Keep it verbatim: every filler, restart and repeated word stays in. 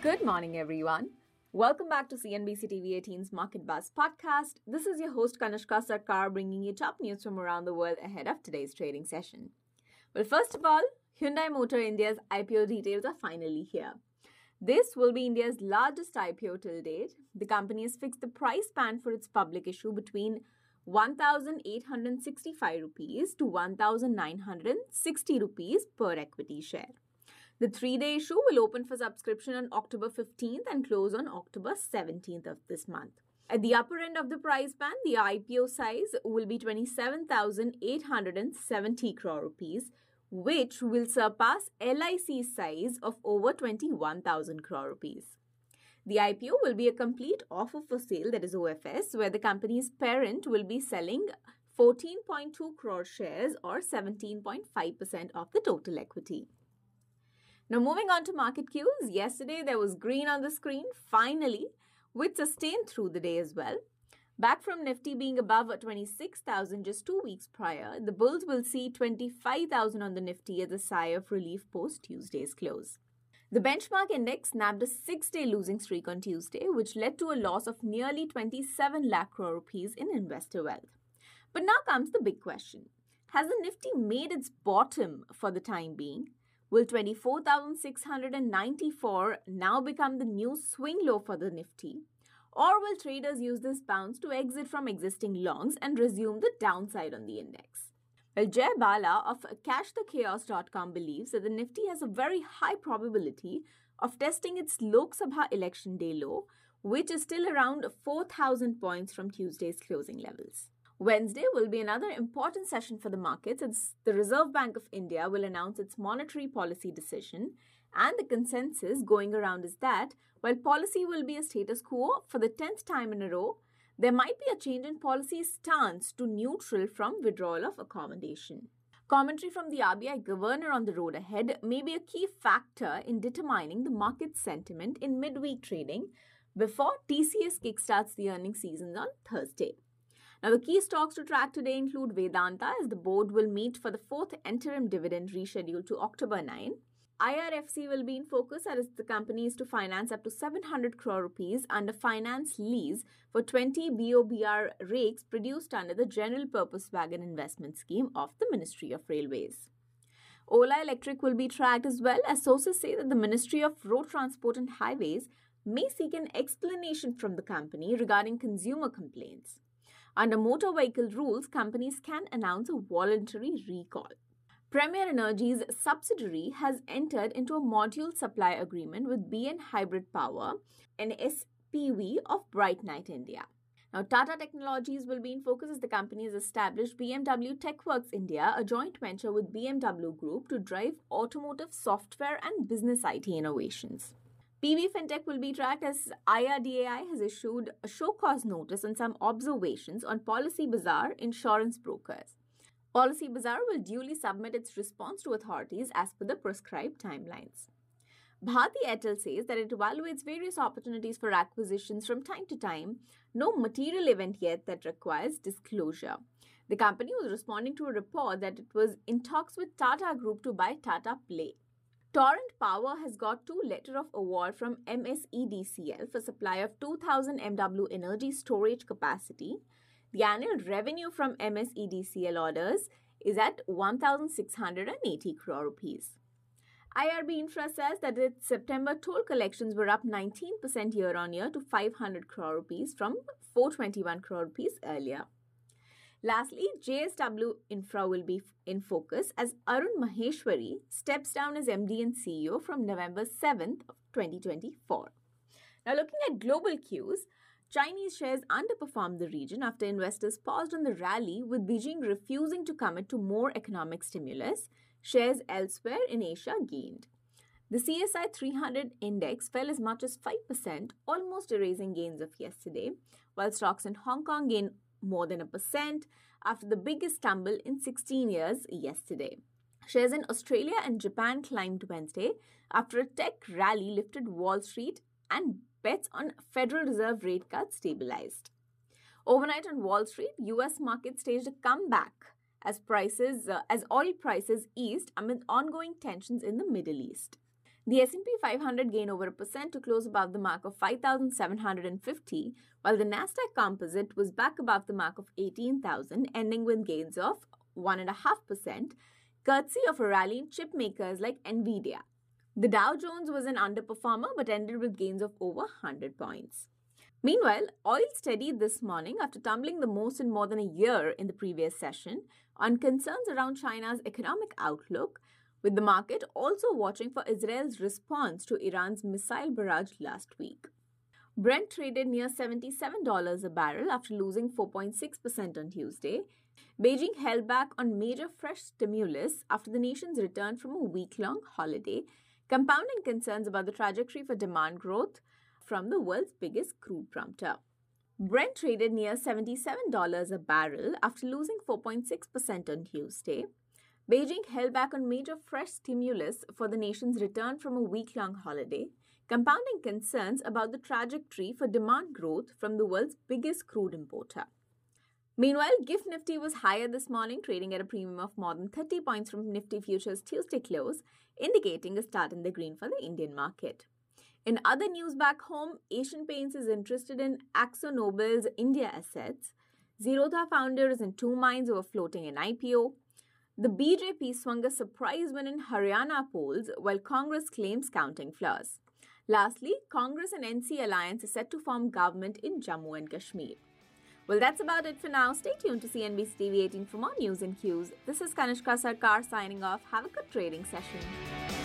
Good morning, everyone. Welcome back to C N B C T V eighteen's Market Buzz podcast. This is your host Kanishka Sarkar bringing you top news from around the world ahead of today's trading session. Well, first of all, Hyundai Motor India's I P O details are finally here. This will be India's largest I P O till date. The company has fixed the price band for its public issue between one thousand eight hundred sixty-five rupees to one thousand nine hundred sixty rupees per equity share. The three-day issue will open for subscription on October fifteenth and close on October seventeenth of this month. At the upper end of the price band, the I P O size will be twenty-seven thousand eight hundred seventy crore rupees, which will surpass L I C's size of over twenty-one thousand crore rupees. The I P O will be a complete offer for sale, that is O F S, where the company's parent will be selling fourteen point two crore shares or seventeen point five percent of the total equity. Now, moving on to market cues, yesterday there was green on the screen, finally, which sustained through the day as well. Back from Nifty being above twenty-six thousand just two weeks prior, the bulls will see twenty-five thousand on the Nifty as a sigh of relief post Tuesday's close. The benchmark index snapped a six-day losing streak on Tuesday, which led to a loss of nearly twenty-seven lakh crore rupees in investor wealth. But now comes the big question. Has the Nifty made its bottom for the time being? Will twenty-four thousand six hundred ninety-four now become the new swing low for the Nifty? Or will traders use this bounce to exit from existing longs and resume the downside on the index? Well, Jay Bala of cash the chaos dot com believes that the Nifty has a very high probability of testing its Lok Sabha election day low, which is still around four thousand points from Tuesday's closing levels. Wednesday will be another important session for the markets as the Reserve Bank of India will announce its monetary policy decision, and the consensus going around is that while policy will be a status quo for the tenth time in a row, there might be a change in policy stance to neutral from withdrawal of accommodation. Commentary from the R B I governor on the road ahead may be a key factor in determining the market sentiment in midweek trading before T C S kickstarts the earnings season on Thursday. Now, the key stocks to track today include Vedanta, as the board will meet for the fourth interim dividend rescheduled to October ninth. I R F C will be in focus as the company is to finance up to seven hundred crore rupees under finance lease for twenty B O B R rakes produced under the General Purpose Wagon Investment Scheme of the Ministry of Railways. Ola Electric will be tracked as well, as sources say that the Ministry of Road Transport and Highways may seek an explanation from the company regarding consumer complaints. Under motor vehicle rules, companies can announce a voluntary recall. Premier Energy's subsidiary has entered into a module supply agreement with B N Hybrid Power, an S P V of Bright Night India. Now, Tata Technologies will be in focus as the company has established B M W TechWorks India, a joint venture with B M W Group to drive automotive software and business I T innovations. P V Fintech will be tracked as I R D A I has issued a show cause notice and some observations on Policy Bazaar insurance brokers. Policy Bazaar will duly submit its response to authorities as per the prescribed timelines. Bharti Airtel says that it evaluates various opportunities for acquisitions from time to time, no material event yet that requires disclosure. The company was responding to a report that it was in talks with Tata Group to buy Tata Play. Torrent Power has got two letter of award from M S E D C L for supply of two thousand M W energy storage capacity. The annual revenue from M S E D C L orders is at one thousand six hundred eighty crore rupees. I R B Infra says that its September toll collections were up nineteen percent year-on-year to five hundred crore rupees from four hundred twenty-one crore rupees earlier. Lastly, J S W Infra will be in focus as Arun Maheshwari steps down as M D and C E O from November seventh of twenty twenty-four. Now, looking at global cues, Chinese shares underperformed the region after investors paused on the rally, with Beijing refusing to commit to more economic stimulus. Shares elsewhere in Asia gained. The C S I three hundred index fell as much as five percent, almost erasing gains of yesterday, while stocks in Hong Kong gained more than a percent after the biggest tumble in sixteen years yesterday. Shares in Australia and Japan climbed Wednesday after a tech rally lifted Wall Street and bets on Federal Reserve rate cuts stabilized. Overnight on Wall Street, U S markets staged a comeback as prices uh, as oil prices eased amid ongoing tensions in the Middle East. The S and P five hundred gained over a percent to close above the mark of five thousand seven hundred fifty, while the Nasdaq Composite was back above the mark of eighteen thousand, ending with gains of one point five percent, courtesy of a rally in chip makers like Nvidia. The Dow Jones was an underperformer but ended with gains of over one hundred points. Meanwhile, oil steadied this morning after tumbling the most in more than a year in the previous session on concerns around China's economic outlook, with the market also watching for Israel's response to Iran's missile barrage last week. Brent traded near seventy-seven dollars a barrel after losing four point six percent on Tuesday. Beijing held back on major fresh stimulus after the nation's return from a week-long holiday, compounding concerns about the trajectory for demand growth from the world's biggest crude prompter. Brent traded near seventy-seven dollars a barrel after losing four point six percent on Tuesday. Beijing held back on major fresh stimulus for the nation's return from a week-long holiday, compounding concerns about the trajectory for demand growth from the world's biggest crude importer. Meanwhile, GIFT Nifty was higher this morning, trading at a premium of more than thirty points from Nifty Futures Tuesday close, indicating a start in the green for the Indian market. In other news back home, Asian Paints is interested in AkzoNobel's India assets. Zerodha founder is in two minds over floating an I P O. The B J P swung a surprise win in Haryana polls, while Congress claims counting flaws. Lastly, Congress and N C Alliance is set to form government in Jammu and Kashmir. Well, that's about it for now. Stay tuned to C N B C T V eighteen for more news and cues. This is Kanishka Sarkar signing off. Have a good trading session.